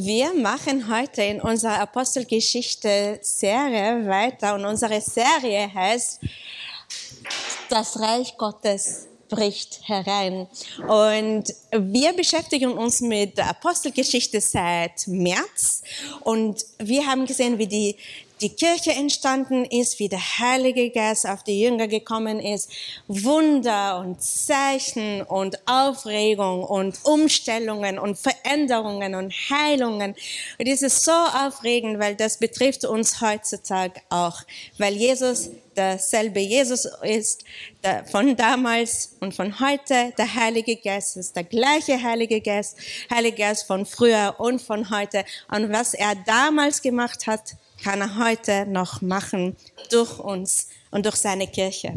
Wir machen heute in unserer Apostelgeschichte-Serie weiter und unsere Serie heißt Das Reich Gottes bricht herein. Und wir beschäftigen uns mit der Apostelgeschichte seit März und wir haben gesehen, wie die Kirche entstanden ist, wie der Heilige Geist auf die Jünger gekommen ist, Wunder und Zeichen und Aufregung und Umstellungen und Veränderungen und Heilungen. Und das ist so aufregend, weil das betrifft uns heutzutage auch, weil Jesus derselbe Jesus ist, von damals und von heute. Der Heilige Geist ist der gleiche Heilige Geist von früher und von heute. Und was er damals gemacht hat, kann er heute noch machen durch uns und durch seine Kirche.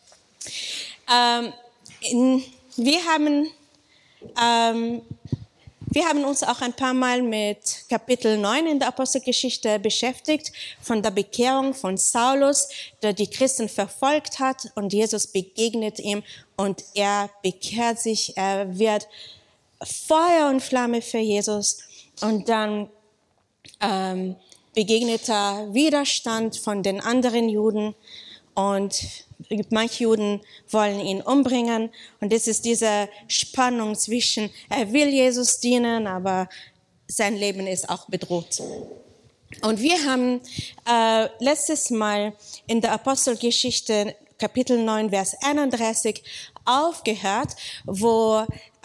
Wir haben uns auch ein paar Mal mit Kapitel 9 in der Apostelgeschichte beschäftigt, von der Bekehrung von Saulus, der die Christen verfolgt hat und Jesus begegnet ihm und er bekehrt sich, er wird Feuer und Flamme für Jesus und dann begegneter Widerstand von den anderen Juden und manche Juden wollen ihn umbringen und es ist diese Spannung zwischen, er will Jesus dienen, aber sein Leben ist auch bedroht. Und wir haben letztes Mal in der Apostelgeschichte Kapitel 9, Vers 31 aufgehört, wo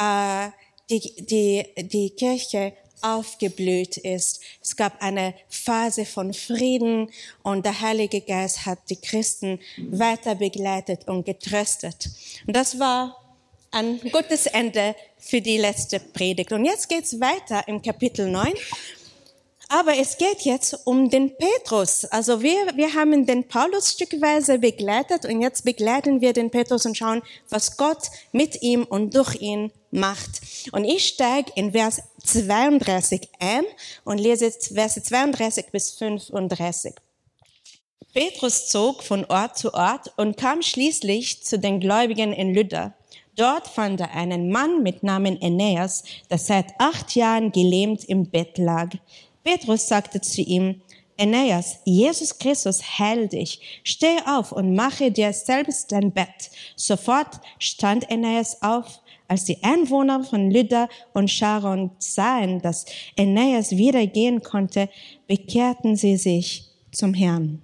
die Kirche aufgeblüht ist. Es gab eine Phase von Frieden und der Heilige Geist hat die Christen weiter begleitet und getröstet. Und das war ein gutes Ende für die letzte Predigt. Und jetzt geht's weiter im Kapitel 9. Aber es geht jetzt um den Petrus. Also wir haben den Paulus stückweise begleitet und jetzt begleiten wir den Petrus und schauen, was Gott mit ihm und durch ihn macht. Und ich steige in Vers 32 ein und lese Verse 32 bis 35. Petrus zog von Ort zu Ort und kam schließlich zu den Gläubigen in Lydda. Dort fand er einen Mann mit Namen Aeneas, der seit 8 Jahren gelähmt im Bett lag. Petrus sagte zu ihm, Aeneas, Jesus Christus heilt dich. Steh auf und mache dir selbst dein Bett. Sofort stand Aeneas auf. Als die Einwohner von Lydda und Sharon sahen, dass Aeneas wieder gehen konnte, bekehrten sie sich zum Herrn.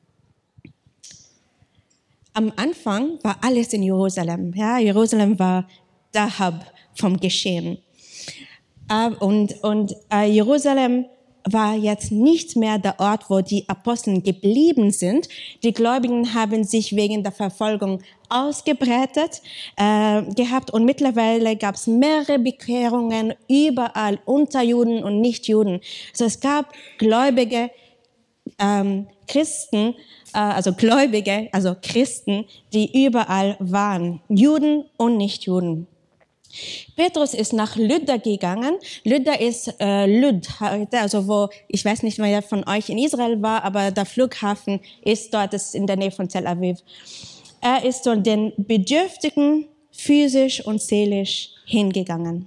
Am Anfang war alles in Jerusalem. Ja, Jerusalem war der Hub vom Geschehen. Und Jerusalem war jetzt nicht mehr der Ort, wo die Apostel geblieben sind. Die Gläubigen haben sich wegen der Verfolgung ausgebreitet gehabt und mittlerweile gab es mehrere Bekehrungen überall unter Juden und Nichtjuden. Also es gab gläubige Christen, Christen, die überall waren, Juden und Nichtjuden. Petrus ist nach Lydda gegangen. Lydda ist Lyd, also wo, ich weiß nicht, wer von euch in Israel war, aber der Flughafen ist dort, ist in der Nähe von Tel Aviv. Er ist zu den Bedürftigen physisch und seelisch hingegangen.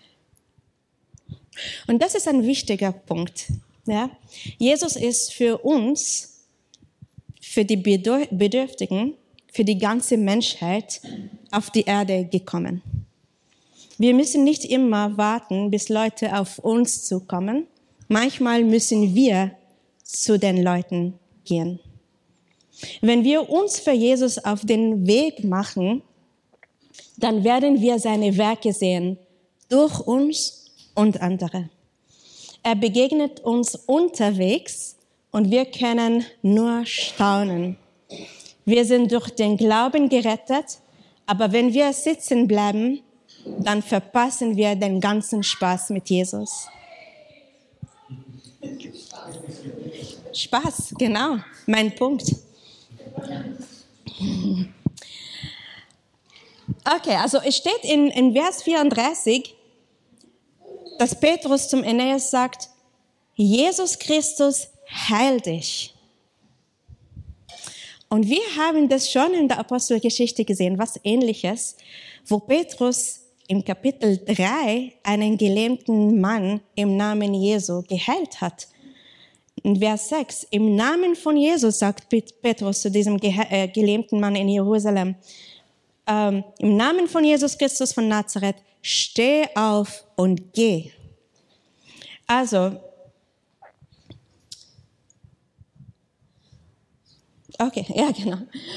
Und das ist ein wichtiger Punkt. Ja? Jesus ist für uns, für die Bedürftigen, für die ganze Menschheit auf die Erde gekommen. Wir müssen nicht immer warten, bis Leute auf uns zukommen. Manchmal müssen wir zu den Leuten gehen. Wenn wir uns für Jesus auf den Weg machen, dann werden wir seine Werke sehen, durch uns und andere. Er begegnet uns unterwegs und wir können nur staunen. Wir sind durch den Glauben gerettet, aber wenn wir sitzen bleiben, dann verpassen wir den ganzen Spaß mit Jesus. Spaß, genau, mein Punkt. Okay, also es steht in Vers 34, dass Petrus zum Aeneas sagt, Jesus Christus heilt dich. Und wir haben das schon in der Apostelgeschichte gesehen, was Ähnliches, wo Petrus im Kapitel 3 einen gelähmten Mann im Namen Jesu geheilt hat. In Vers 6, im Namen von Jesus, sagt Petrus zu diesem gelähmten Mann in Jerusalem, im Namen von Jesus Christus von Nazareth, steh auf und geh. Also, okay, ja genau.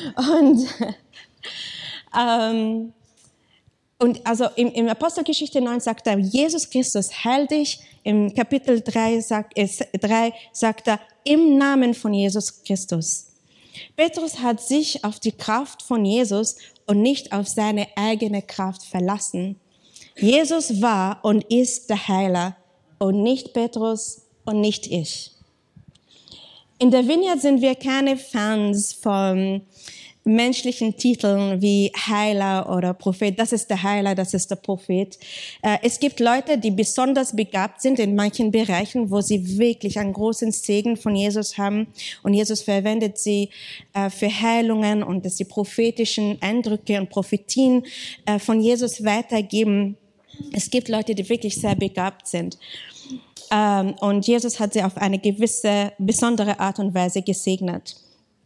Und also im Apostelgeschichte 9 sagt er, Jesus Christus heil dich. Im Kapitel 3 sagt er, im Namen von Jesus Christus. Petrus hat sich auf die Kraft von Jesus und nicht auf seine eigene Kraft verlassen. Jesus war und ist der Heiler und nicht Petrus und nicht ich. In der Vineyard sind wir keine Fans von menschlichen Titeln wie Heiler oder Prophet. Das ist der Heiler, das ist der Prophet. Es gibt Leute, die besonders begabt sind in manchen Bereichen, wo sie wirklich einen großen Segen von Jesus haben. Und Jesus verwendet sie für Heilungen und dass sie prophetischen Eindrücke und Prophetien von Jesus weitergeben. Es gibt Leute, die wirklich sehr begabt sind. Und Jesus hat sie auf eine gewisse, besondere Art und Weise gesegnet.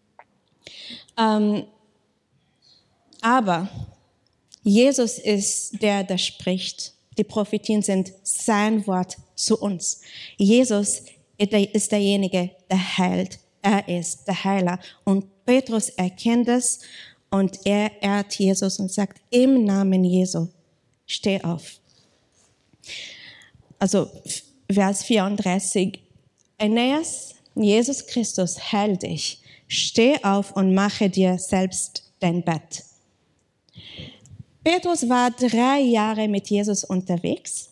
Aber Jesus ist der spricht. Die Prophetien sind sein Wort zu uns. Jesus ist derjenige, der heilt. Er ist der Heiler. Und Petrus erkennt es und er ehrt Jesus und sagt, im Namen Jesu, steh auf. Also, Vers 34. Aeneas, Jesus Christus heilt dich. Steh auf und mache dir selbst dein Bett. Petrus war 3 Jahre mit Jesus unterwegs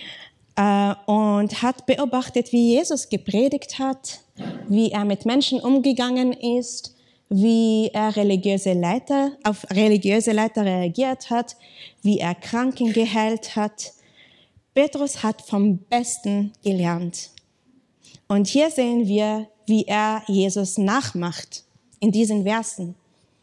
und hat beobachtet, wie Jesus gepredigt hat, wie er mit Menschen umgegangen ist, wie er auf religiöse Leiter reagiert hat, wie er Kranken geheilt hat. Petrus hat vom Besten gelernt. Und hier sehen wir, wie er Jesus nachmacht in diesen Versen.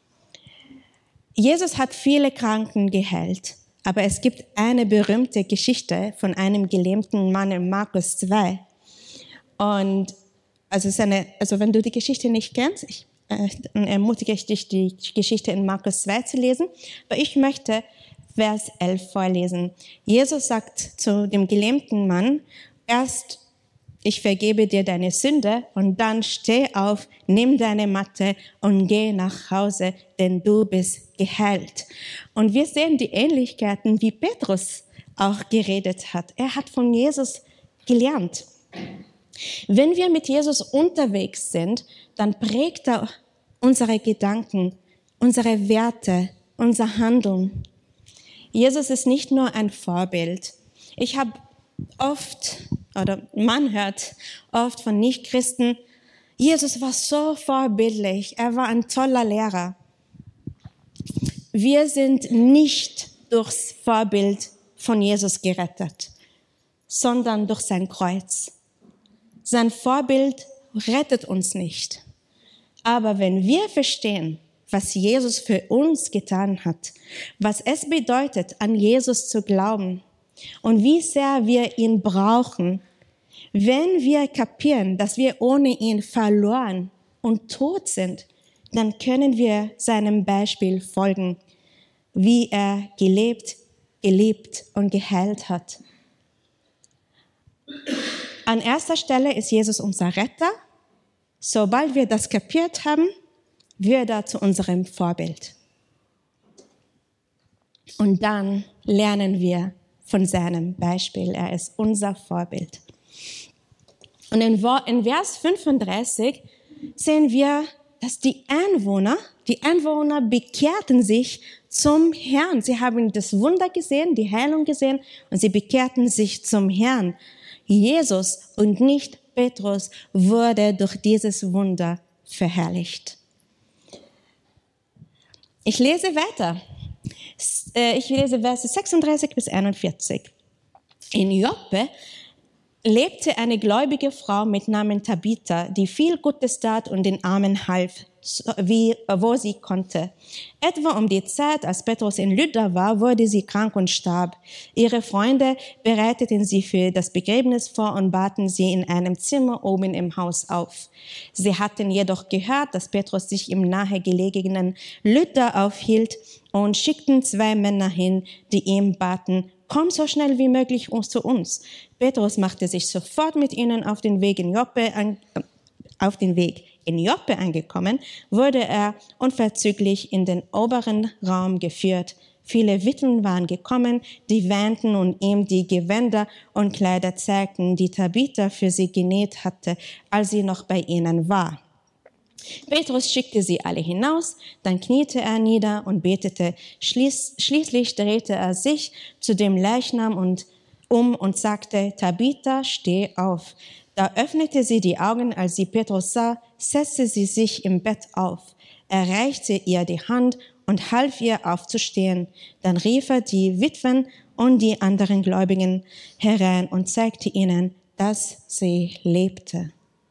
Jesus hat viele Kranken geheilt, aber es gibt eine berühmte Geschichte von einem gelähmten Mann in Markus 2. Und also wenn du die Geschichte nicht kennst, dann ermutige ich dich, die Geschichte in Markus 2 zu lesen. Aber ich möchte Vers 11 vorlesen. Jesus sagt zu dem gelähmten Mann, erst ich vergebe dir deine Sünde und dann steh auf, nimm deine Matte und geh nach Hause, denn du bist geheilt. Und wir sehen die Ähnlichkeiten, wie Petrus auch geredet hat. Er hat von Jesus gelernt. Wenn wir mit Jesus unterwegs sind, dann prägt er unsere Gedanken, unsere Werte, unser Handeln. Jesus ist nicht nur ein Vorbild. Ich habe man hört oft von Nichtchristen, Jesus war so vorbildlich, er war ein toller Lehrer. Wir sind nicht durchs Vorbild von Jesus gerettet, sondern durch sein Kreuz. Sein Vorbild rettet uns nicht. Aber wenn wir verstehen, was Jesus für uns getan hat, was es bedeutet, an Jesus zu glauben und wie sehr wir ihn brauchen, wenn wir kapieren, dass wir ohne ihn verloren und tot sind, dann können wir seinem Beispiel folgen, wie er gelebt, geliebt und geheilt hat. An erster Stelle ist Jesus unser Retter. Sobald wir das kapiert haben, wird er zu unserem Vorbild. Und dann lernen wir von seinem Beispiel. Er ist unser Vorbild. Und in Vers 35 sehen wir, dass die Einwohner bekehrten sich zum Herrn. Sie haben das Wunder gesehen, die Heilung gesehen und sie bekehrten sich zum Herrn. Jesus und nicht Petrus wurde durch dieses Wunder verherrlicht. Ich lese weiter. Ich lese Verse 36 bis 41. In Joppe lebte eine gläubige Frau mit Namen Tabitha, die viel Gutes tat und den Armen half. wo sie konnte. Etwa um die Zeit, als Petrus in Lydda war, wurde sie krank und starb. Ihre Freunde bereiteten sie für das Begräbnis vor und baten sie in einem Zimmer oben im Haus auf. Sie hatten jedoch gehört, dass Petrus sich im nahegelegenen Lydda aufhielt und schickten 2 Männer hin, die ihm baten: Komm so schnell wie möglich zu uns. Petrus machte sich sofort mit ihnen auf den Weg in Joppe angekommen, wurde er unverzüglich in den oberen Raum geführt. Viele Witwen waren gekommen, die weinten und ihm die Gewänder und Kleider zeigten, die Tabitha für sie genäht hatte, als sie noch bei ihnen war. Petrus schickte sie alle hinaus, dann kniete er nieder und betete. Schließlich drehte er sich zu dem Leichnam und sagte: Tabitha, steh auf. Da öffnete sie die Augen, als sie Petrus sah, setzte sie sich im Bett auf. Er reichte ihr die Hand und half ihr aufzustehen. Dann rief er die Witwen und die anderen Gläubigen herein und zeigte ihnen, dass sie lebte.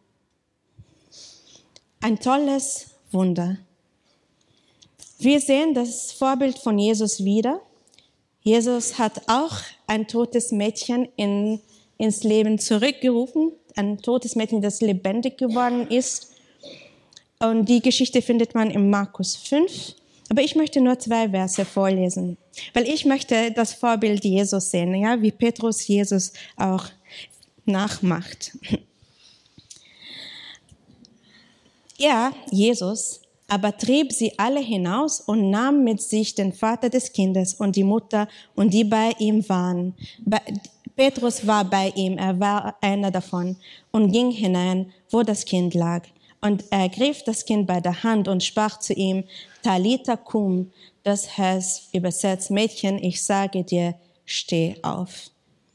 Ein tolles Wunder. Wir sehen das Vorbild von Jesus wieder. Jesus hat auch ein totes Mädchen ins Leben zurückgerufen, ein totes Mädchen, das lebendig geworden ist. Und die Geschichte findet man in Markus 5. Aber ich möchte nur 2 Verse vorlesen, weil ich möchte das Vorbild Jesus sehen, ja, wie Petrus Jesus auch nachmacht. Er, Jesus, aber trieb sie alle hinaus und nahm mit sich den Vater des Kindes und die Mutter und die bei ihm waren. Petrus war bei ihm, er war einer davon und ging hinein, wo das Kind lag. Und er ergriff das Kind bei der Hand und sprach zu ihm: Talitha cum, das heißt übersetzt: Mädchen, ich sage dir, steh auf.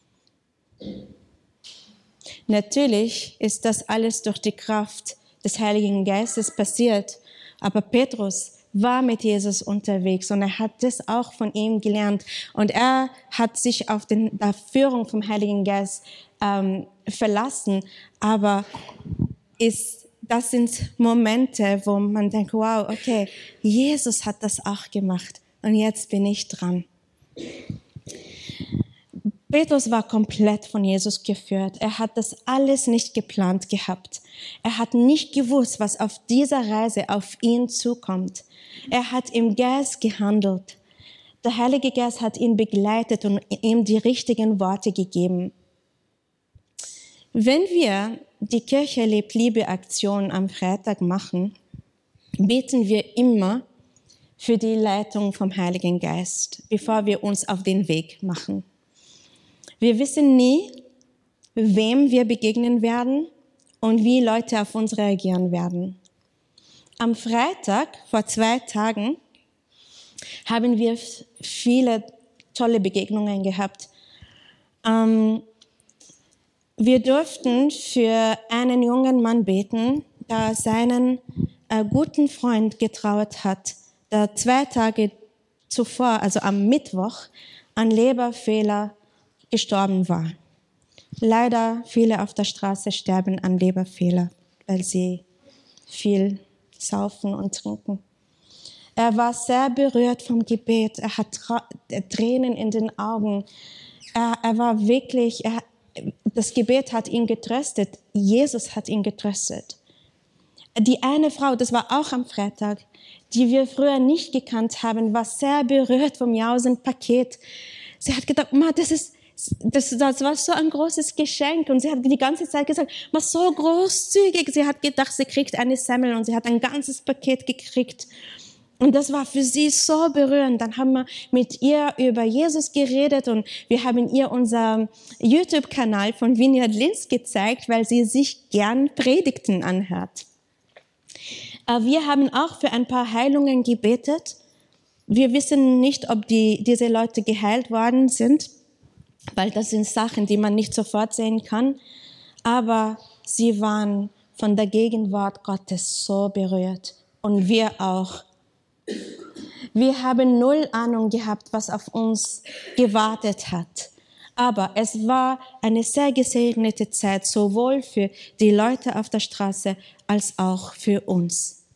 Natürlich ist das alles durch die Kraft des Heiligen Geistes passiert. Aber Petrus war mit Jesus unterwegs und er hat das auch von ihm gelernt. Und er hat sich auf die Führung vom Heiligen Geist verlassen. Aber das sind Momente, wo man denkt, wow, okay, Jesus hat das auch gemacht und jetzt bin ich dran. Petrus war komplett von Jesus geführt. Er hat das alles nicht geplant gehabt. Er hat nicht gewusst, was auf dieser Reise auf ihn zukommt. Er hat im Geist gehandelt. Der Heilige Geist hat ihn begleitet und ihm die richtigen Worte gegeben. Wenn wir die Kirche lebt Liebe Aktion am Freitag machen, beten wir immer für die Leitung vom Heiligen Geist, bevor wir uns auf den Weg machen. Wir wissen nie, wem wir begegnen werden und wie Leute auf uns reagieren werden. Am Freitag, vor 2 Tagen, haben wir viele tolle Begegnungen gehabt. Wir durften für einen jungen Mann beten, der seinen guten Freund getrauert hat, der 2 Tage zuvor, also am Mittwoch, an Leberfehler gestorben war. Leider viele auf der Straße sterben an Leberfehler, weil sie viel saufen und trinken. Er war sehr berührt vom Gebet. Er hat Tränen in den Augen. Er war wirklich, das Gebet hat ihn getröstet. Jesus hat ihn getröstet. Die eine Frau, das war auch am Freitag, die wir früher nicht gekannt haben, war sehr berührt vom Jausen-Paket. Sie hat gedacht, das war so ein großes Geschenk. Und sie hat die ganze Zeit gesagt, so großzügig. Sie hat gedacht, sie kriegt eine Semmel und sie hat ein ganzes Paket gekriegt. Und das war für sie so berührend. Dann haben wir mit ihr über Jesus geredet und wir haben ihr unser YouTube-Kanal von Vineyard Linz gezeigt, weil sie sich gern Predigten anhört. Wir haben auch für ein paar Heilungen gebetet. Wir wissen nicht, ob diese Leute geheilt worden sind, weil das sind Sachen, die man nicht sofort sehen kann. Aber sie waren von der Gegenwart Gottes so berührt. Und wir auch. Wir haben 0 Ahnung gehabt, was auf uns gewartet hat. Aber es war eine sehr gesegnete Zeit, sowohl für die Leute auf der Straße als auch für uns.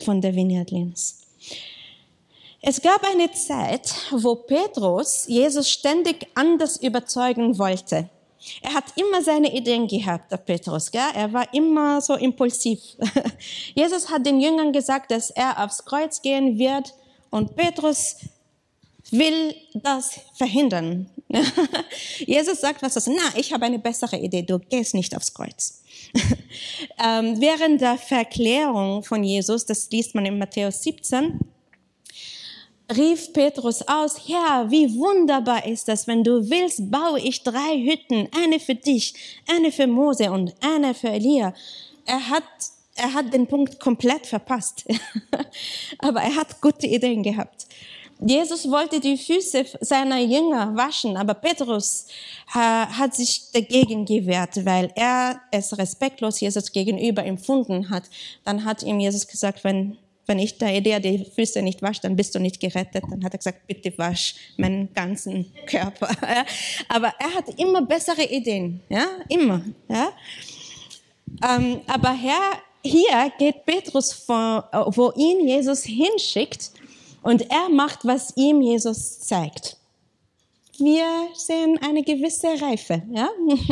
von der Vineyard Linz. Es gab eine Zeit, wo Petrus Jesus ständig anders überzeugen wollte. Er hat immer seine Ideen gehabt, der Petrus, gell? Er war immer so impulsiv. Jesus hat den Jüngern gesagt, dass er aufs Kreuz gehen wird und Petrus will das verhindern. Jesus sagt ich habe eine bessere Idee, du gehst nicht aufs Kreuz. Während der Verklärung von Jesus, das liest man in Matthäus 17, rief Petrus aus, Herr, wie wunderbar ist das, wenn du willst, baue ich 3 Hütten, eine für dich, eine für Mose und eine für Elia. Er hat den Punkt komplett verpasst, aber er hat gute Ideen gehabt. Jesus wollte die Füße seiner Jünger waschen, aber Petrus hat sich dagegen gewehrt, weil er es respektlos Jesus gegenüber empfunden hat. Dann hat ihm Jesus gesagt, wenn ich dir die Füße nicht wasche, dann bist du nicht gerettet. Dann hat er gesagt, bitte wasch meinen ganzen Körper. Aber er hat immer bessere Ideen, ja, immer. Ja. Aber hier geht Petrus, wo ihn Jesus hinschickt, und er macht, was ihm Jesus zeigt. Wir sehen eine gewisse Reife, ja.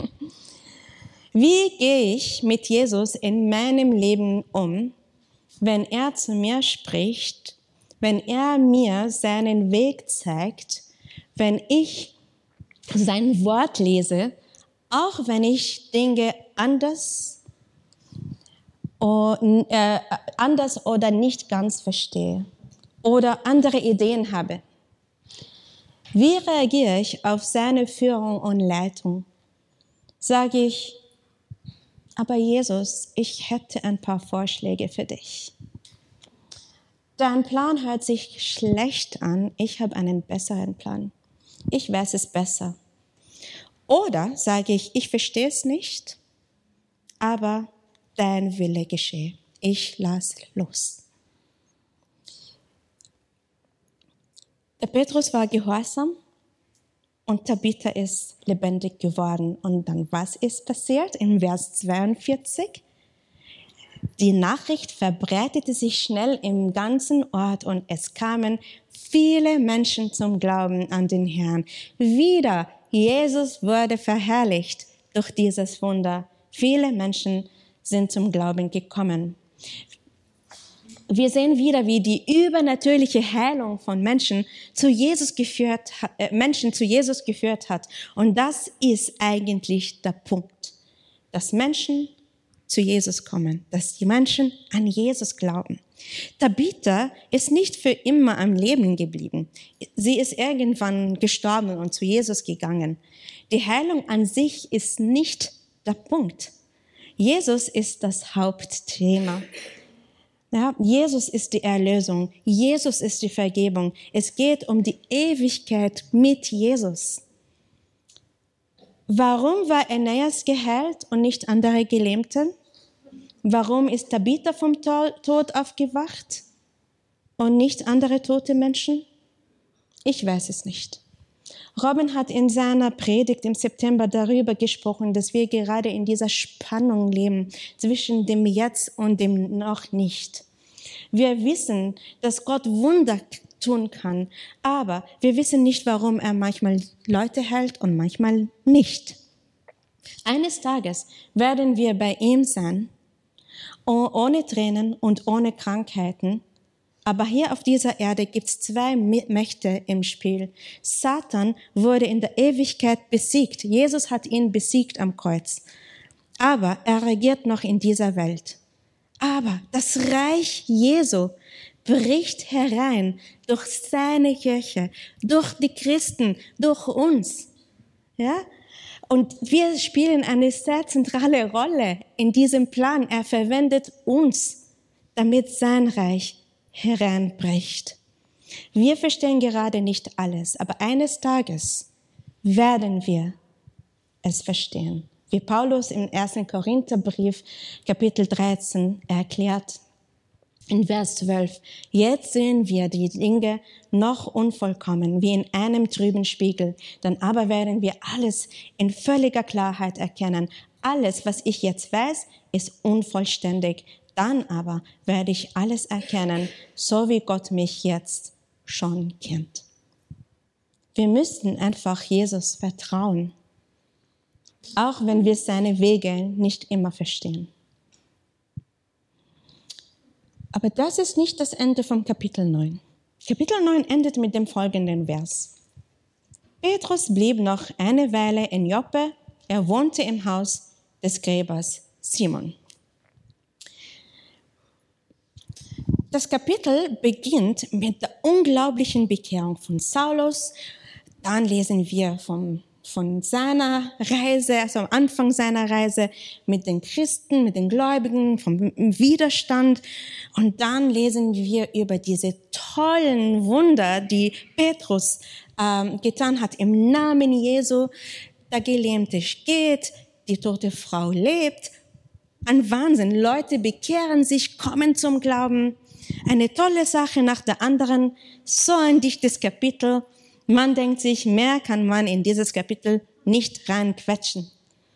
Wie gehe ich mit Jesus in meinem Leben um, wenn er zu mir spricht, wenn er mir seinen Weg zeigt, wenn ich sein Wort lese, auch wenn ich Dinge anders oder nicht ganz verstehe oder andere Ideen habe. Wie reagiere ich auf seine Führung und Leitung? Sage ich, aber Jesus, ich hätte ein paar Vorschläge für dich. Dein Plan hört sich schlecht an, ich habe einen besseren Plan. Ich weiß es besser. Oder sage ich verstehe es nicht, aber dein Wille geschehe. Ich lasse los. Der Petrus war gehorsam und Tabitha ist lebendig geworden. Und dann, was ist passiert? Im Vers 42. Die Nachricht verbreitete sich schnell im ganzen Ort und es kamen viele Menschen zum Glauben an den Herrn. Wieder, Jesus wurde verherrlicht durch dieses Wunder. Viele Menschen sind zum Glauben gekommen. Wir sehen wieder, wie die übernatürliche Heilung von Menschen zu Jesus geführt hat. Und das ist eigentlich der Punkt, dass Menschen zu Jesus kommen, dass die Menschen an Jesus glauben. Tabitha ist nicht für immer am Leben geblieben. Sie ist irgendwann gestorben und zu Jesus gegangen. Die Heilung an sich ist nicht der Punkt. Jesus ist das Hauptthema. Ja, Jesus ist die Erlösung. Jesus ist die Vergebung. Es geht um die Ewigkeit mit Jesus. Warum war Aeneas geheilt und nicht andere Gelähmte? Warum ist Tabitha vom Tod aufgewacht und nicht andere tote Menschen? Ich weiß es nicht. Robin hat in seiner Predigt im September darüber gesprochen, dass wir gerade in dieser Spannung leben zwischen dem Jetzt und dem Noch nicht. Wir wissen, dass Gott Wunder tun kann, aber wir wissen nicht, warum er manchmal Leute hält und manchmal nicht. Eines Tages werden wir bei ihm sein, ohne Tränen und ohne Krankheiten. Aber hier auf dieser Erde gibt es 2 Mächte im Spiel. Satan wurde in der Ewigkeit besiegt. Jesus hat ihn besiegt am Kreuz. Aber er regiert noch in dieser Welt. Aber das Reich Jesu bricht herein durch seine Kirche, durch die Christen, durch uns. Ja? Und wir spielen eine sehr zentrale Rolle in diesem Plan. Er verwendet uns, damit sein Reich hereinbricht. Wir verstehen gerade nicht alles, aber eines Tages werden wir es verstehen. Wie Paulus im 1. Korintherbrief, Kapitel 13, erklärt, in Vers 12, jetzt sehen wir die Dinge noch unvollkommen, wie in einem trüben Spiegel. Dann aber werden wir alles in völliger Klarheit erkennen. Alles, was ich jetzt weiß, ist unvollständig. Dann aber werde ich alles erkennen, so wie Gott mich jetzt schon kennt. Wir müssen einfach Jesus vertrauen, auch wenn wir seine Wege nicht immer verstehen. Aber das ist nicht das Ende vom Kapitel 9. Kapitel 9 endet mit dem folgenden Vers. Petrus blieb noch eine Weile in Joppe. Er wohnte im Haus des Gräbers Simon. Das Kapitel beginnt mit der unglaublichen Bekehrung von Saulus. Dann lesen wir von seiner Reise, also am Anfang seiner Reise mit den Christen, mit den Gläubigen, vom Widerstand. Und dann lesen wir über diese tollen Wunder, die Petrus getan hat im Namen Jesu. Der Gelähmte geht, die tote Frau lebt. Ein Wahnsinn. Leute bekehren sich, kommen zum Glauben. Eine tolle Sache nach der anderen. So ein dichtes Kapitel. Man denkt sich, mehr kann man in dieses Kapitel nicht reinquetschen.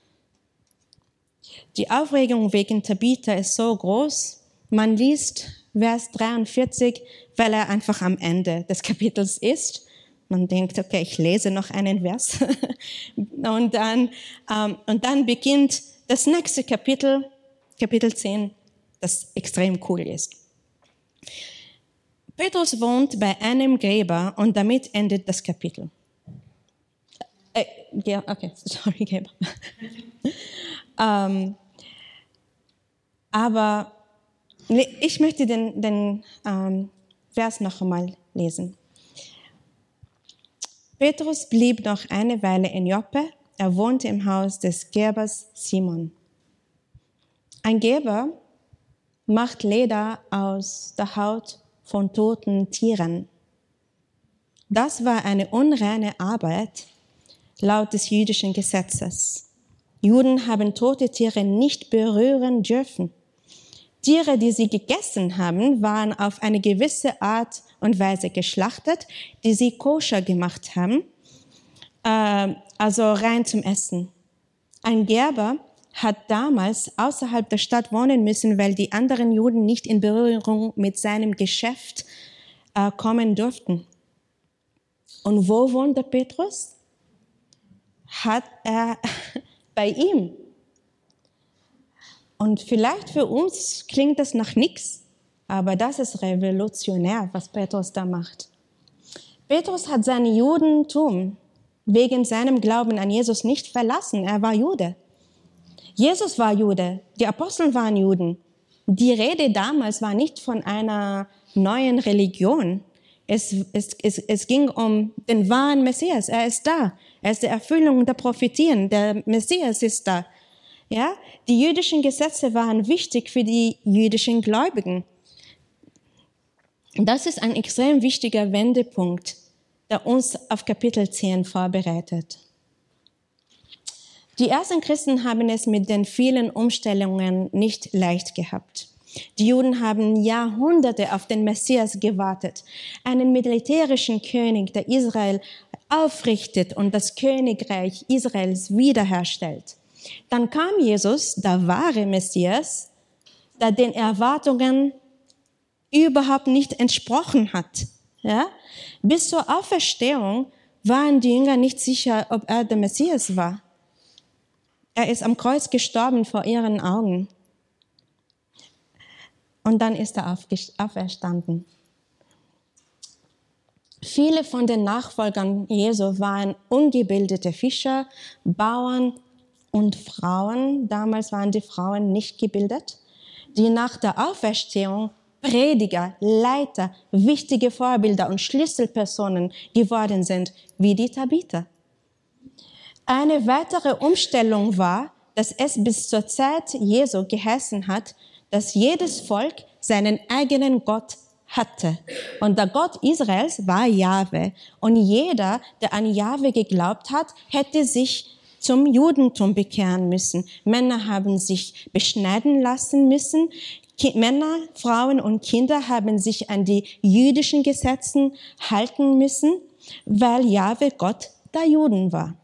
Die Aufregung wegen Tabitha ist so groß. Man liest Vers 43, weil er einfach am Ende des Kapitels ist. Man denkt, okay, ich lese noch einen Vers. und dann beginnt das nächste Kapitel, Kapitel 10, das extrem cool ist. Petrus wohnt bei einem Gräber und damit endet das Kapitel. Gräber. Aber ich möchte den Vers noch einmal lesen. Petrus blieb noch eine Weile in Joppe. Er wohnte im Haus des Gerbers Simon. Ein Gerber macht Leder aus der Haut von toten Tieren. Das war eine unreine Arbeit laut des jüdischen Gesetzes. Juden haben tote Tiere nicht berühren dürfen. Tiere, die sie gegessen haben, waren auf eine gewisse Art und Weise geschlachtet, die sie koscher gemacht haben, also rein zum Essen. Ein Gerber hat damals außerhalb der Stadt wohnen müssen, weil die anderen Juden nicht in Berührung mit seinem Geschäft kommen durften. Und wo wohnt der Petrus? Hat er bei ihm. Und vielleicht für uns klingt das nach nichts, aber das ist revolutionär, was Petrus da macht. Petrus hat sein Judentum wegen seinem Glauben an Jesus nicht verlassen. Er war Jude. Jesus war Jude, die Apostel waren Juden. Die Rede damals war nicht von einer neuen Religion. Es ging um den wahren Messias. Er ist da. Er ist die Erfüllung der Prophetien. Der Messias ist da. Ja? Die jüdischen Gesetze waren wichtig für die jüdischen Gläubigen. Das ist ein extrem wichtiger Wendepunkt, der uns auf Kapitel 10 vorbereitet. Die ersten Christen haben es mit den vielen Umstellungen nicht leicht gehabt. Die Juden haben Jahrhunderte auf den Messias gewartet, einen militärischen König, der Israel aufrichtet und das Königreich Israels wiederherstellt. Dann kam Jesus, der wahre Messias, der den Erwartungen überhaupt nicht entsprochen hat. Ja? Bis zur Auferstehung waren die Jünger nicht sicher, ob er der Messias war. Er ist am Kreuz gestorben vor ihren Augen. Und dann ist er auferstanden. Viele von den Nachfolgern Jesu waren ungebildete Fischer, Bauern und Frauen. Damals waren die Frauen nicht gebildet, die nach der Auferstehung Prediger, Leiter, wichtige Vorbilder und Schlüsselpersonen geworden sind, wie die Tabitha. Eine weitere Umstellung war, dass es bis zur Zeit Jesu geheißen hat, dass jedes Volk seinen eigenen Gott hatte. Und der Gott Israels war Jahwe. Und jeder, der an Jahwe geglaubt hat, hätte sich zum Judentum bekehren müssen. Männer haben sich beschneiden lassen müssen. Männer, Frauen und Kinder haben sich an die jüdischen Gesetzen halten müssen, weil Jahwe Gott der Juden war.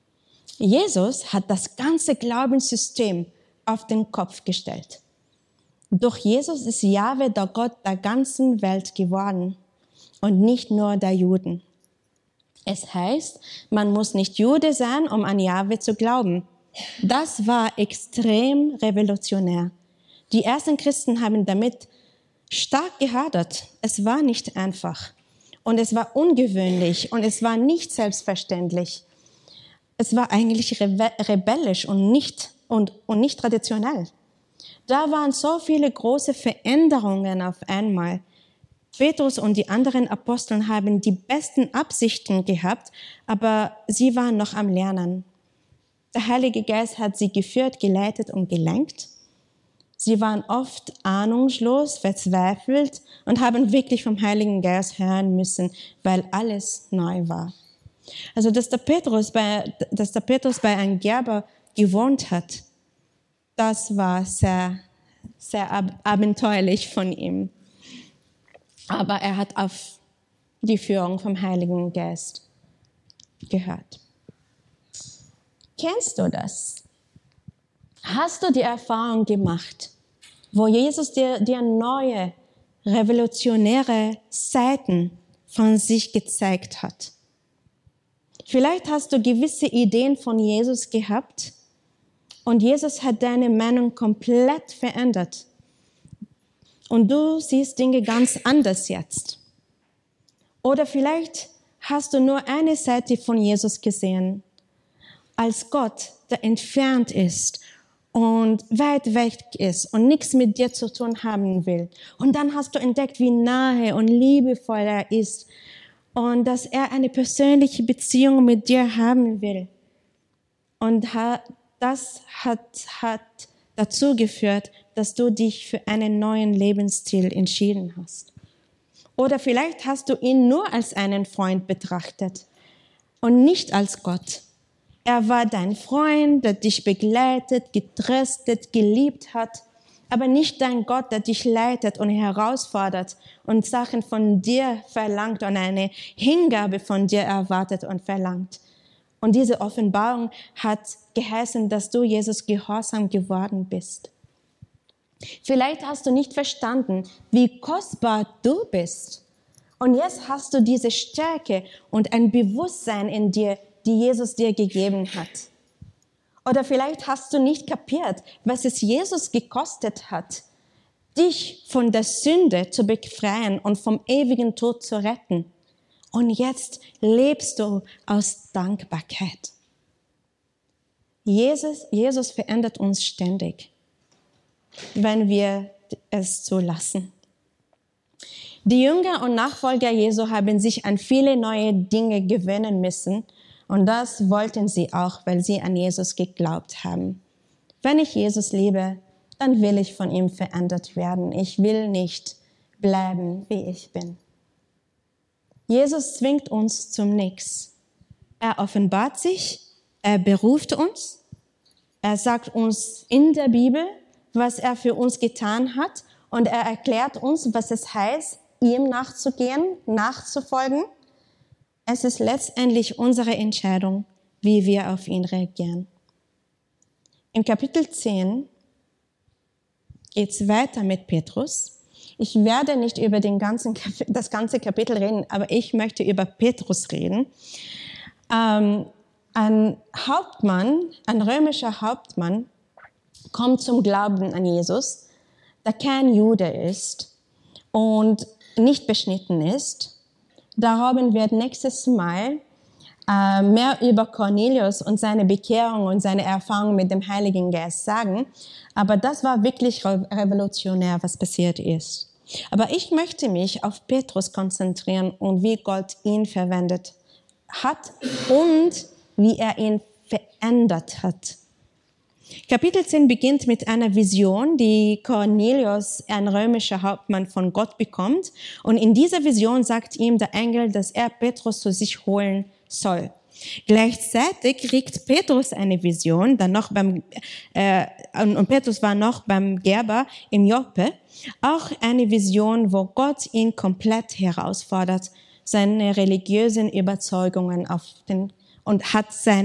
Jesus hat das ganze Glaubenssystem auf den Kopf gestellt. Durch Jesus ist Jahwe der Gott der ganzen Welt geworden und nicht nur der Juden. Es heißt, man muss nicht Jude sein, um an Jahwe zu glauben. Das war extrem revolutionär. Die ersten Christen haben damit stark gehadert. Es war nicht einfach. Und es war ungewöhnlich und es war nicht selbstverständlich. Es war eigentlich rebellisch und nicht traditionell. Da waren so viele große Veränderungen auf einmal. Petrus und die anderen Aposteln haben die besten Absichten gehabt, aber sie waren noch am Lernen. Der Heilige Geist hat sie geführt, geleitet und gelenkt. Sie waren oft ahnungslos, verzweifelt und haben wirklich vom Heiligen Geist hören müssen, weil alles neu war. Also, dass der Petrus bei einem Gerber gewohnt hat, das war sehr, sehr abenteuerlich von ihm. Aber er hat auf die Führung vom Heiligen Geist gehört. Kennst du das? Hast du die Erfahrung gemacht, wo Jesus dir neue, revolutionäre Seiten von sich gezeigt hat? Vielleicht hast du gewisse Ideen von Jesus gehabt und Jesus hat deine Meinung komplett verändert. Und du siehst Dinge ganz anders jetzt. Oder vielleicht hast du nur eine Seite von Jesus gesehen, als Gott, der entfernt ist und weit weg ist und nichts mit dir zu tun haben will. Und dann hast du entdeckt, wie nahe und liebevoll er ist und dass er eine persönliche Beziehung mit dir haben will. Und das hat dazu geführt, dass du dich für einen neuen Lebensstil entschieden hast. Oder vielleicht hast du ihn nur als einen Freund betrachtet und nicht als Gott. Er war dein Freund, der dich begleitet, getröstet, geliebt hat, aber nicht dein Gott, der dich leitet und herausfordert und Sachen von dir verlangt und eine Hingabe von dir erwartet und verlangt. Und diese Offenbarung hat geheißen, dass du Jesus gehorsam geworden bist. Vielleicht hast du nicht verstanden, wie kostbar du bist. Und jetzt hast du diese Stärke und ein Bewusstsein in dir, die Jesus dir gegeben hat. Oder vielleicht hast du nicht kapiert, was es Jesus gekostet hat, dich von der Sünde zu befreien und vom ewigen Tod zu retten. Und jetzt lebst du aus Dankbarkeit. Jesus verändert uns ständig, wenn wir es zulassen. Die Jünger und Nachfolger Jesu haben sich an viele neue Dinge gewöhnen müssen und das wollten sie auch, weil sie an Jesus geglaubt haben. Wenn ich Jesus liebe, dann will ich von ihm verändert werden. Ich will nicht bleiben, wie ich bin. Jesus zwingt uns zum Nichts. Er offenbart sich, er beruft uns, er sagt uns in der Bibel, was er für uns getan hat und er erklärt uns, was es heißt, ihm nachzugehen, nachzufolgen. Es ist letztendlich unsere Entscheidung, wie wir auf ihn reagieren. Im Kapitel 10 geht es weiter mit Petrus. Ich werde nicht über das ganze Kapitel reden, aber ich möchte über Petrus reden. Ein römischer Hauptmann, kommt zum Glauben an Jesus, der kein Jude ist und nicht beschnitten ist. Darüber wird nächstes Mal mehr über Cornelius und seine Bekehrung und seine Erfahrung mit dem Heiligen Geist sagen. Aber das war wirklich revolutionär, was passiert ist. Aber ich möchte mich auf Petrus konzentrieren und wie Gott ihn verwendet hat und wie er ihn verändert hat. Kapitel 10 beginnt mit einer Vision, die Cornelius, ein römischer Hauptmann, von Gott bekommt. Und in dieser Vision sagt ihm der Engel, dass er Petrus zu sich holen soll. Gleichzeitig kriegt Petrus eine Vision, und Petrus war noch beim Gerber im Joppe, auch eine Vision, wo Gott ihn komplett herausfordert, seine religiösen Überzeugungen auf den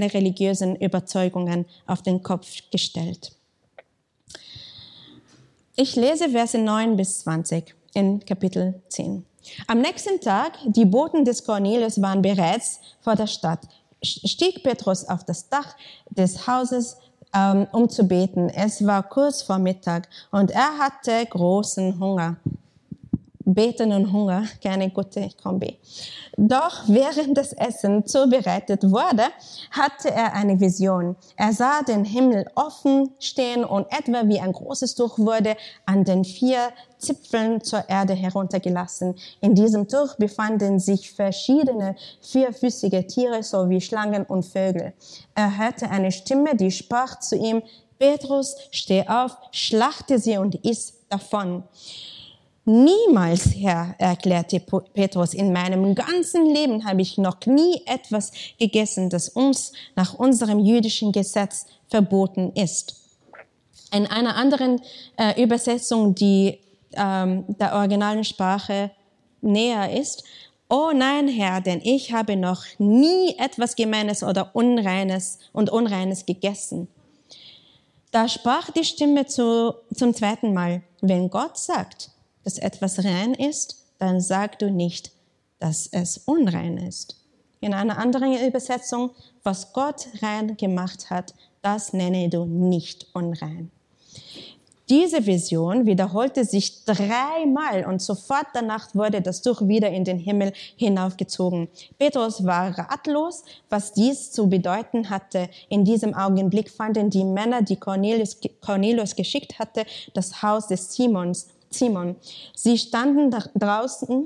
Kopf gestellt. Ich lese Verse 9 bis 20 in Kapitel 10. Am nächsten Tag, die Boten des Cornelius waren bereits vor der Stadt, stieg Petrus auf das Dach des Hauses, um zu beten. Es war kurz vor Mittag und er hatte großen Hunger. Beten und Hunger, keine gute Kombi. Doch während das Essen zubereitet wurde, hatte er eine Vision. Er sah den Himmel offen stehen und etwa wie ein großes Tuch wurde an den 4 Zipfeln zur Erde heruntergelassen. In diesem Tuch befanden sich verschiedene 4-füßige Tiere sowie Schlangen und Vögel. Er hörte eine Stimme, die sprach zu ihm: Petrus, steh auf, schlachte sie und iss davon. Niemals, Herr, erklärte Petrus, in meinem ganzen Leben habe ich noch nie etwas gegessen, das uns nach unserem jüdischen Gesetz verboten ist. In einer anderen Übersetzung, die der originalen Sprache näher ist: Oh nein, Herr, denn ich habe noch nie etwas Gemeines oder Unreines gegessen. Da sprach die Stimme zum zweiten Mal: Wenn Gott sagt, dass etwas rein ist, dann sag du nicht, dass es unrein ist. In einer anderen Übersetzung: Was Gott rein gemacht hat, das nenne du nicht unrein. Diese Vision wiederholte sich 3-mal und sofort danach wurde das Tuch wieder in den Himmel hinaufgezogen. Petrus war ratlos, was dies zu bedeuten hatte. In diesem Augenblick fanden die Männer, die Cornelius geschickt hatte, das Haus des Simon. Sie standen draußen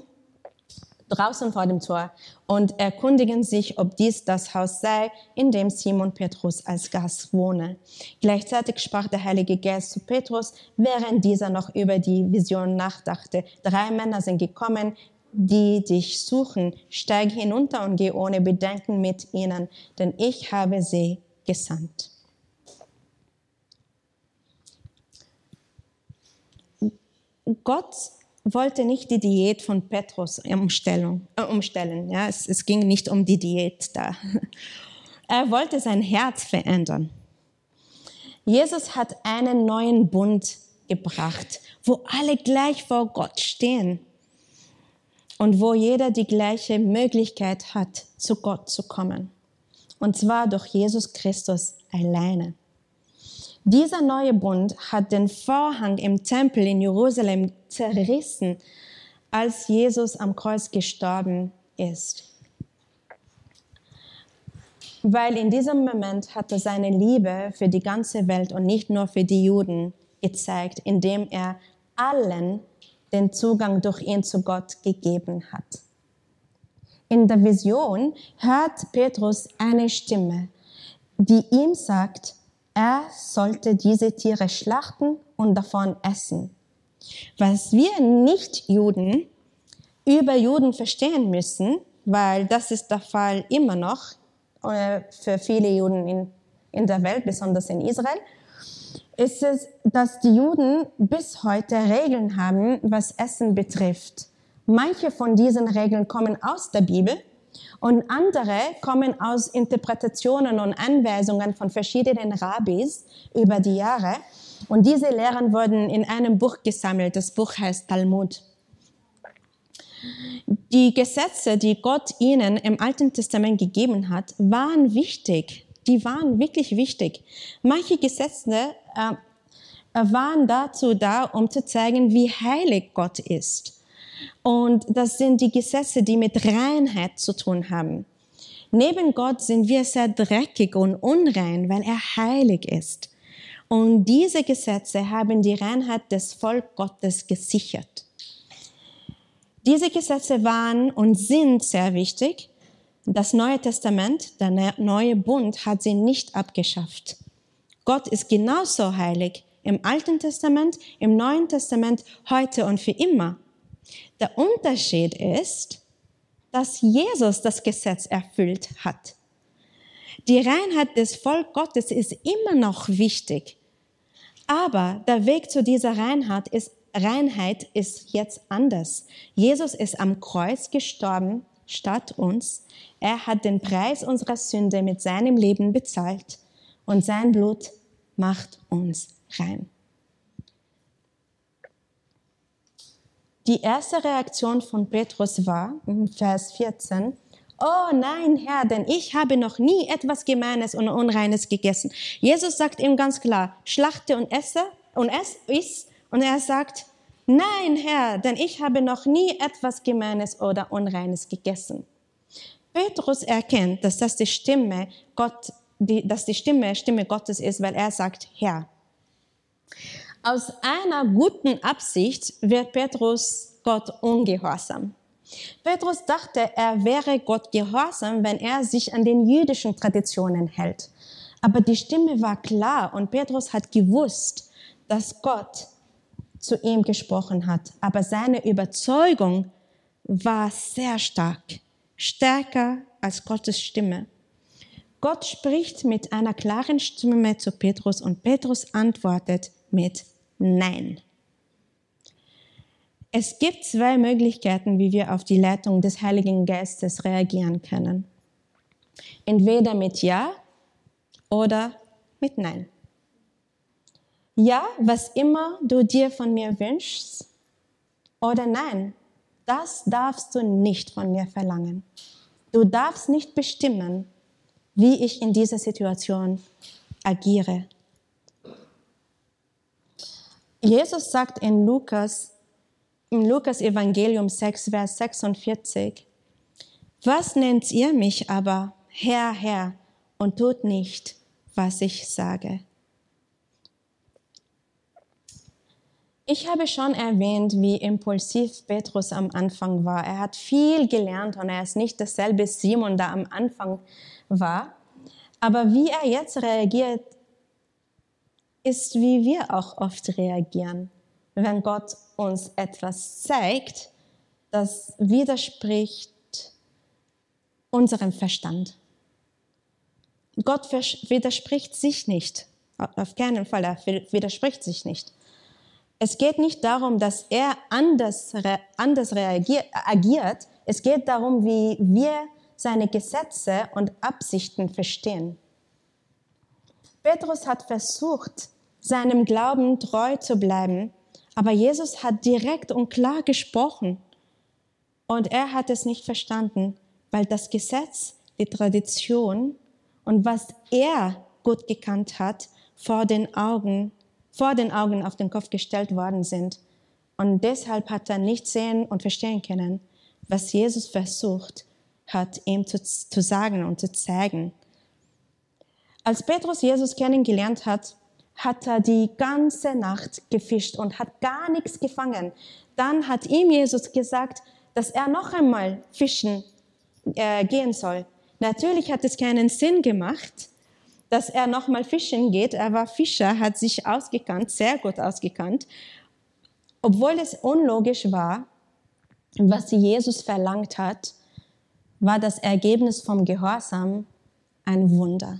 vor dem Tor und erkundigen sich, ob dies das Haus sei, in dem Simon Petrus als Gast wohne. Gleichzeitig sprach der Heilige Geist zu Petrus, während dieser noch über die Vision nachdachte: 3 Männer sind gekommen, die dich suchen. Steig hinunter und geh ohne Bedenken mit ihnen, denn ich habe sie gesandt. Gott wollte nicht die Diät von Petrus umstellen. Ja, es ging nicht um die Diät da. Er wollte sein Herz verändern. Jesus hat einen neuen Bund gebracht, wo alle gleich vor Gott stehen und wo jeder die gleiche Möglichkeit hat, zu Gott zu kommen. Und zwar durch Jesus Christus alleine. Dieser neue Bund hat den Vorhang im Tempel in Jerusalem zerrissen, als Jesus am Kreuz gestorben ist. Weil in diesem Moment hat er seine Liebe für die ganze Welt und nicht nur für die Juden gezeigt, indem er allen den Zugang durch ihn zu Gott gegeben hat. In der Vision hört Petrus eine Stimme, die ihm sagt, er sollte diese Tiere schlachten und davon essen. Was wir Nicht-Juden über Juden verstehen müssen, weil das ist der Fall immer noch für viele Juden in der Welt, besonders in Israel, ist es, dass die Juden bis heute Regeln haben, was Essen betrifft. Manche von diesen Regeln kommen aus der Bibel und andere kommen aus Interpretationen und Anweisungen von verschiedenen Rabbis über die Jahre. Und diese Lehren wurden in einem Buch gesammelt. Das Buch heißt Talmud. Die Gesetze, die Gott ihnen im Alten Testament gegeben hat, waren wichtig. Die waren wirklich wichtig. Manche Gesetze waren dazu da, um zu zeigen, wie heilig Gott ist. Und das sind die Gesetze, die mit Reinheit zu tun haben. Neben Gott sind wir sehr dreckig und unrein, weil er heilig ist. Und diese Gesetze haben die Reinheit des Volk Gottes gesichert. Diese Gesetze waren und sind sehr wichtig. Das Neue Testament, der neue Bund, hat sie nicht abgeschafft. Gott ist genauso heilig im Alten Testament, im Neuen Testament, heute und für immer. Der Unterschied ist, dass Jesus das Gesetz erfüllt hat. Die Reinheit des Volk Gottes ist immer noch wichtig. Aber der Weg zu dieser Reinheit ist jetzt anders. Jesus ist am Kreuz gestorben statt uns. Er hat den Preis unserer Sünde mit seinem Leben bezahlt und sein Blut macht uns rein. Die erste Reaktion von Petrus war, in Vers 14, oh nein, Herr, denn ich habe noch nie etwas Gemeines und Unreines gegessen. Jesus sagt ihm ganz klar, schlachte und iss. Und er sagt, nein, Herr, denn ich habe noch nie etwas Gemeines oder Unreines gegessen. Petrus erkennt, dass das die Stimme Gottes ist, weil er sagt, Herr. Aus einer guten Absicht wird Petrus Gott ungehorsam. Petrus dachte, er wäre Gott gehorsam, wenn er sich an den jüdischen Traditionen hält. Aber die Stimme war klar und Petrus hat gewusst, dass Gott zu ihm gesprochen hat. Aber seine Überzeugung war sehr stark, stärker als Gottes Stimme. Gott spricht mit einer klaren Stimme zu Petrus und Petrus antwortet mit Nein. Es gibt zwei Möglichkeiten, wie wir auf die Leitung des Heiligen Geistes reagieren können. Entweder mit Ja oder mit Nein. Ja, was immer du dir von mir wünschst, oder Nein, das darfst du nicht von mir verlangen. Du darfst nicht bestimmen, wie ich in dieser Situation agiere. Jesus sagt im Lukas Evangelium 6, Vers 46, was nennt ihr mich aber Herr, Herr, und tut nicht, was ich sage? Ich habe schon erwähnt, wie impulsiv Petrus am Anfang war. Er hat viel gelernt und er ist nicht dasselbe Simon, der am Anfang war. Aber wie er jetzt reagiert, ist, wie wir auch oft reagieren, wenn Gott uns etwas zeigt, das widerspricht unserem Verstand. Gott widerspricht sich nicht. Auf keinen Fall, er widerspricht sich nicht. Es geht nicht darum, dass er anders agiert. Es geht darum, wie wir seine Gesetze und Absichten verstehen. Petrus hat versucht, seinem Glauben treu zu bleiben, aber Jesus hat direkt und klar gesprochen. Und er hat es nicht verstanden, weil das Gesetz, die Tradition und was er gut gekannt hat, vor den Augen auf den Kopf gestellt worden sind. Und deshalb hat er nicht sehen und verstehen können, was Jesus versucht hat, ihm zu sagen und zu zeigen. Als Petrus Jesus kennengelernt hat, hat er die ganze Nacht gefischt und hat gar nichts gefangen. Dann hat ihm Jesus gesagt, dass er noch einmal fischen gehen soll. Natürlich hat es keinen Sinn gemacht, dass er nochmal fischen geht. Er war Fischer, hat sich ausgekannt, sehr gut ausgekannt. Obwohl es unlogisch war, was Jesus verlangt hat, war das Ergebnis vom Gehorsam ein Wunder.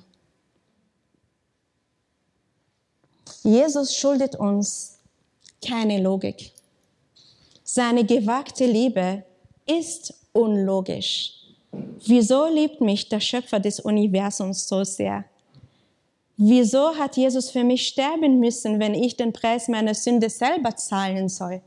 Jesus schuldet uns keine Logik. Seine gewagte Liebe ist unlogisch. Wieso liebt mich der Schöpfer des Universums so sehr? Wieso hat Jesus für mich sterben müssen, wenn ich den Preis meiner Sünde selber zahlen soll?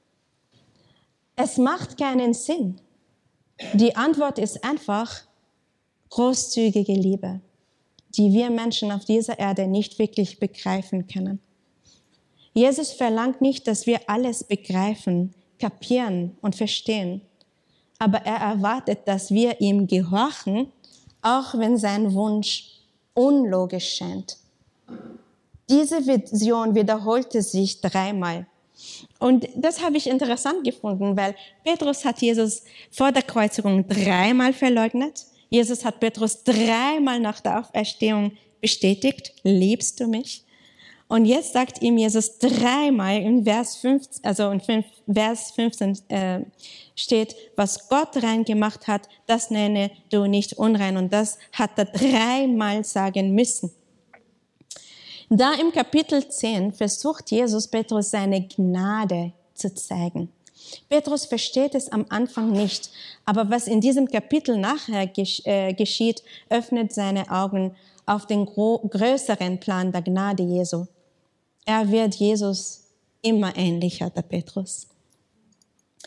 Es macht keinen Sinn. Die Antwort ist einfach großzügige Liebe, die wir Menschen auf dieser Erde nicht wirklich begreifen können. Jesus verlangt nicht, dass wir alles begreifen, kapieren und verstehen, aber er erwartet, dass wir ihm gehorchen, auch wenn sein Wunsch unlogisch scheint. Diese Vision wiederholte sich 3-mal. Und das habe ich interessant gefunden, weil Petrus hat Jesus vor der Kreuzigung 3-mal verleugnet. Jesus hat Petrus 3-mal nach der Auferstehung bestätigt, liebst du mich? Und jetzt sagt ihm Jesus 3-mal in Vers 15 steht, was Gott rein gemacht hat, das nenne du nicht unrein. Und das hat er 3-mal sagen müssen. Da im Kapitel 10 versucht Jesus Petrus seine Gnade zu zeigen. Petrus versteht es am Anfang nicht, aber was in diesem Kapitel nachher geschieht, öffnet seine Augen auf den größeren Plan der Gnade Jesu. Er wird Jesus immer ähnlicher, der Petrus.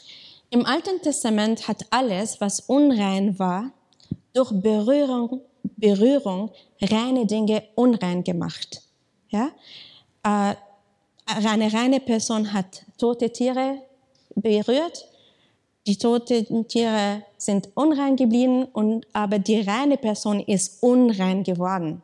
Im Alten Testament hat alles, was unrein war, durch Berührung reine Dinge unrein gemacht. Ja? Eine reine Person hat tote Tiere berührt. Die toten Tiere sind unrein geblieben, aber die reine Person ist unrein geworden.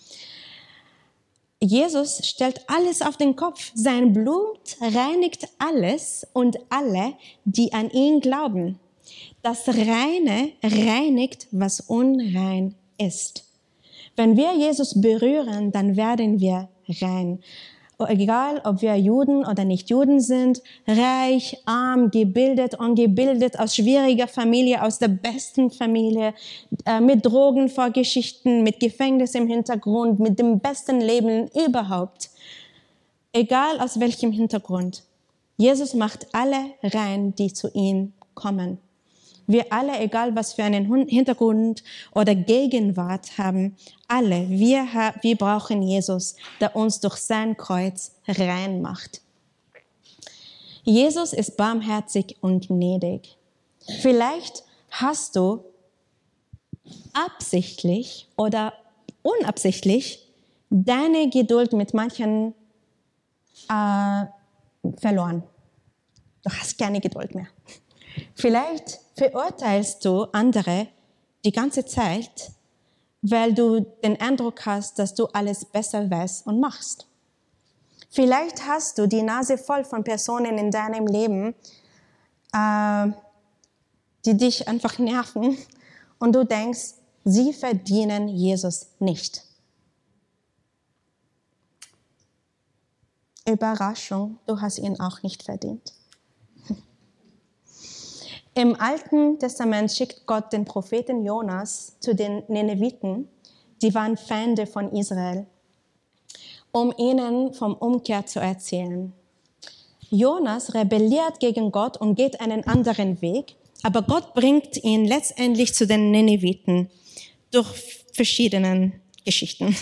Jesus stellt alles auf den Kopf. Sein Blut reinigt alles und alle, die an ihn glauben. Das Reine reinigt, was unrein ist. Wenn wir Jesus berühren, dann werden wir rein. Egal, ob wir Juden oder nicht Juden sind, reich, arm, gebildet, ungebildet, aus schwieriger Familie, aus der besten Familie, mit Drogenvorgeschichten, mit Gefängnis im Hintergrund, mit dem besten Leben überhaupt. Egal aus welchem Hintergrund. Jesus macht alle rein, die zu ihm kommen. Wir alle, egal was für einen Hintergrund oder Gegenwart haben, alle, wir brauchen Jesus, der uns durch sein Kreuz rein macht. Jesus ist barmherzig und gnädig. Vielleicht hast du absichtlich oder unabsichtlich deine Geduld mit manchen verloren. Du hast keine Geduld mehr. Vielleicht verurteilst du andere die ganze Zeit, weil du den Eindruck hast, dass du alles besser weißt und machst. Vielleicht hast du die Nase voll von Personen in deinem Leben, die dich einfach nerven und du denkst, sie verdienen Jesus nicht. Überraschung, du hast ihn auch nicht verdient. Im Alten Testament schickt Gott den Propheten Jonas zu den Nineviten, die waren Feinde von Israel, um ihnen vom Umkehr zu erzählen. Jonas rebelliert gegen Gott und geht einen anderen Weg, aber Gott bringt ihn letztendlich zu den Nineviten durch verschiedene Geschichten.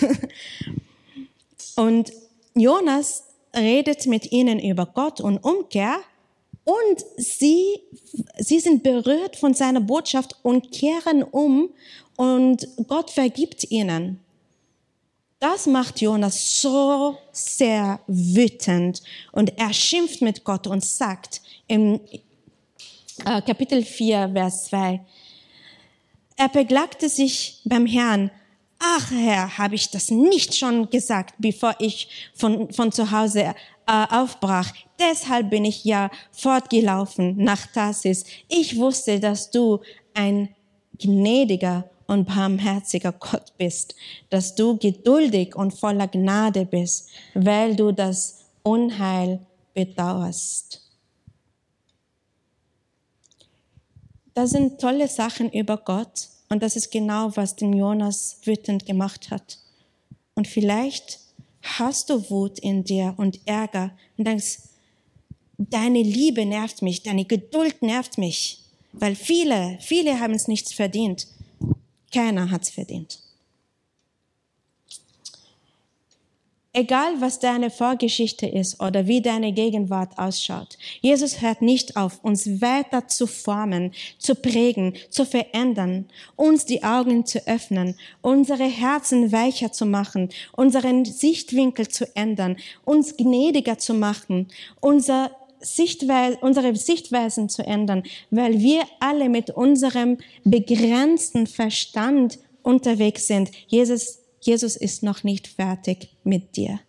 Und Jonas redet mit ihnen über Gott und Umkehr, und sie sind berührt von seiner Botschaft und kehren um und Gott vergibt ihnen. Das macht Jonas so sehr wütend und er schimpft mit Gott und sagt im Kapitel 4, Vers 2, er beklagte sich beim Herrn, ach Herr, habe ich das nicht schon gesagt, bevor ich von zu Hause aufbrach. Deshalb bin ich ja fortgelaufen nach Tarsis. Ich wusste, dass du ein gnädiger und barmherziger Gott bist, dass du geduldig und voller Gnade bist, weil du das Unheil bedauerst. Das sind tolle Sachen über Gott und das ist genau, was den Jonas wütend gemacht hat. Und vielleicht hast du Wut in dir und Ärger und denkst, deine Liebe nervt mich, deine Geduld nervt mich, weil viele haben es nicht verdient. Keiner hat es verdient. Egal, was deine Vorgeschichte ist oder wie deine Gegenwart ausschaut, Jesus hört nicht auf, uns weiter zu formen, zu prägen, zu verändern, uns die Augen zu öffnen, unsere Herzen weicher zu machen, unseren Sichtwinkel zu ändern, uns gnädiger zu machen, unsere Sichtweisen zu ändern, weil wir alle mit unserem begrenzten Verstand unterwegs sind. Jesus ist noch nicht fertig mit dir.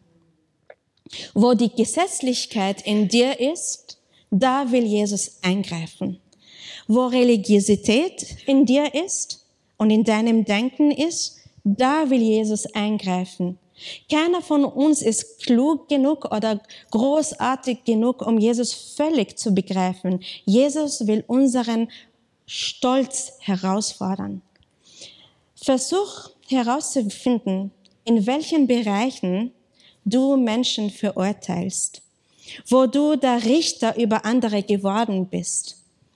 Wo die Gesetzlichkeit in dir ist, da will Jesus eingreifen. Wo Religiosität in dir ist und in deinem Denken ist, da will Jesus eingreifen. Keiner von uns ist klug genug oder großartig genug, um Jesus völlig zu begreifen. Jesus will unseren Stolz herausfordern. Versuch herauszufinden, in welchen Bereichen du Menschen verurteilst, wo du der Richter über andere geworden bist,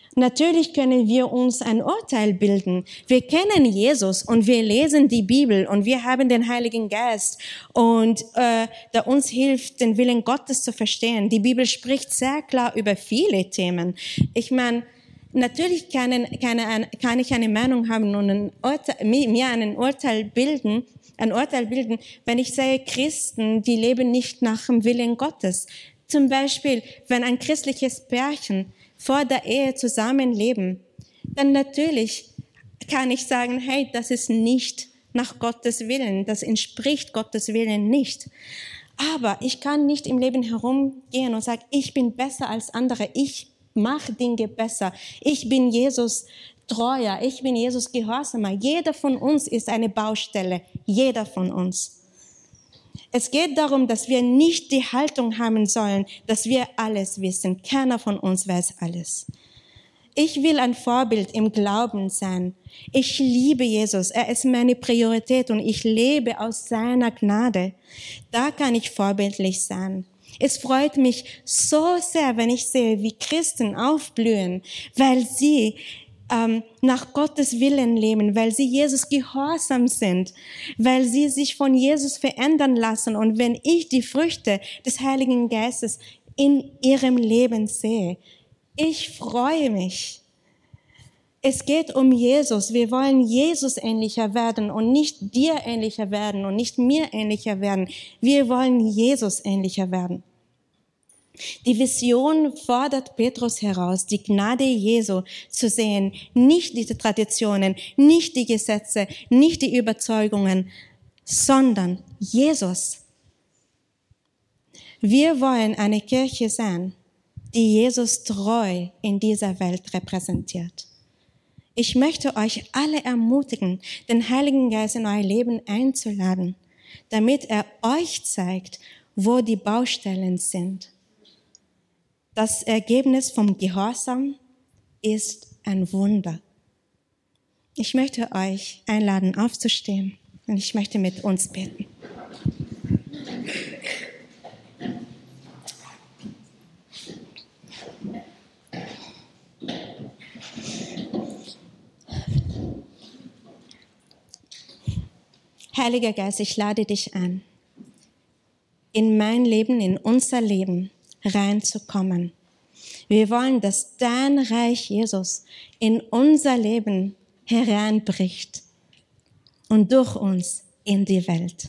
Natürlich können wir uns ein Urteil bilden. Wir kennen Jesus und wir lesen die Bibel und wir haben den Heiligen Geist und der uns hilft, den Willen Gottes zu verstehen. Die Bibel spricht sehr klar über viele Themen. Ich meine, natürlich kann ich eine Meinung haben und mir ein Urteil bilden, wenn ich sehe Christen, die leben nicht nach dem Willen Gottes. Zum Beispiel, wenn ein christliches Pärchen vor der Ehe zusammenleben, dann natürlich kann ich sagen, hey, das ist nicht nach Gottes Willen, das entspricht Gottes Willen nicht. Aber ich kann nicht im Leben herumgehen und sagen, ich bin besser als andere, ich mache Dinge besser, ich bin Jesus treuer, ich bin Jesus gehorsamer. Jeder von uns ist eine Baustelle, jeder von uns. Es geht darum, dass wir nicht die Haltung haben sollen, dass wir alles wissen. Keiner von uns weiß alles. Ich will ein Vorbild im Glauben sein. Ich liebe Jesus. Er ist meine Priorität und ich lebe aus seiner Gnade. Da kann ich vorbildlich sein. Es freut mich so sehr, wenn ich sehe, wie Christen aufblühen, weil sie nach Gottes Willen leben, weil sie Jesus gehorsam sind, weil sie sich von Jesus verändern lassen. Und wenn ich die Früchte des Heiligen Geistes in ihrem Leben sehe, ich freue mich. Es geht um Jesus. Wir wollen Jesus ähnlicher werden und nicht dir ähnlicher werden und nicht mir ähnlicher werden. Wir wollen Jesus ähnlicher werden. Die Vision fordert Petrus heraus, die Gnade Jesu zu sehen, nicht die Traditionen, nicht die Gesetze, nicht die Überzeugungen, sondern Jesus. Wir wollen eine Kirche sein, die Jesus treu in dieser Welt repräsentiert. Ich möchte euch alle ermutigen, den Heiligen Geist in euer Leben einzuladen, damit er euch zeigt, wo die Baustellen sind. Das Ergebnis vom Gehorsam ist ein Wunder. Ich möchte euch einladen, aufzustehen und ich möchte mit uns beten. Heiliger Geist, ich lade dich ein, in mein Leben, in unser Leben reinzukommen. Wir wollen, dass dein Reich, Jesus, in unser Leben hereinbricht und durch uns in die Welt.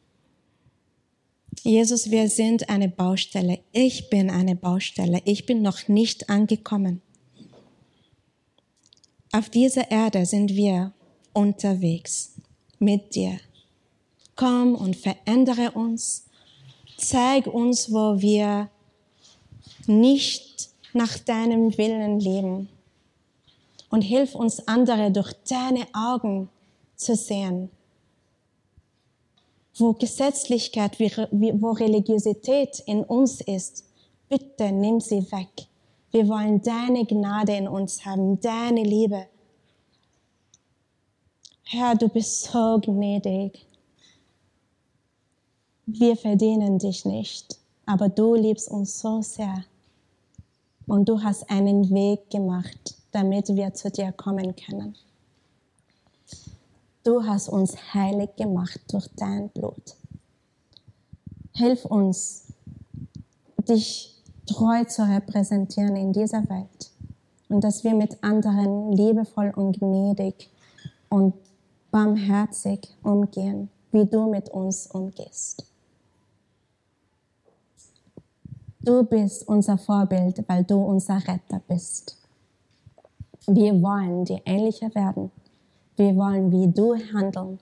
Jesus, wir sind eine Baustelle. Ich bin eine Baustelle. Ich bin noch nicht angekommen. Auf dieser Erde sind wir unterwegs mit dir. Komm und verändere uns. Zeig uns, wo wir nicht nach deinem Willen leben. Und hilf uns, andere durch deine Augen zu sehen. Wo Gesetzlichkeit, wo Religiosität in uns ist, bitte nimm sie weg. Wir wollen deine Gnade in uns haben, deine Liebe. Herr, du bist so gnädig. Wir verdienen dich nicht, aber du liebst uns so sehr. Und du hast einen Weg gemacht, damit wir zu dir kommen können. Du hast uns heilig gemacht durch dein Blut. Hilf uns, dich treu zu repräsentieren in dieser Welt und dass wir mit anderen liebevoll und gnädig und barmherzig umgehen, wie du mit uns umgehst. Du bist unser Vorbild, weil du unser Retter bist. Wir wollen dir ähnlicher werden. Wir wollen wie du handeln.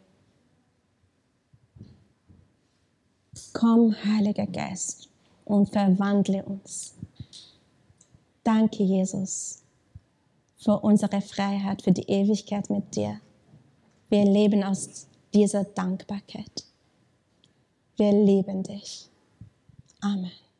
Komm, Heiliger Geist, und verwandle uns. Danke, Jesus, für unsere Freiheit, für die Ewigkeit mit dir. Wir leben aus dieser Dankbarkeit. Wir lieben dich. Amen.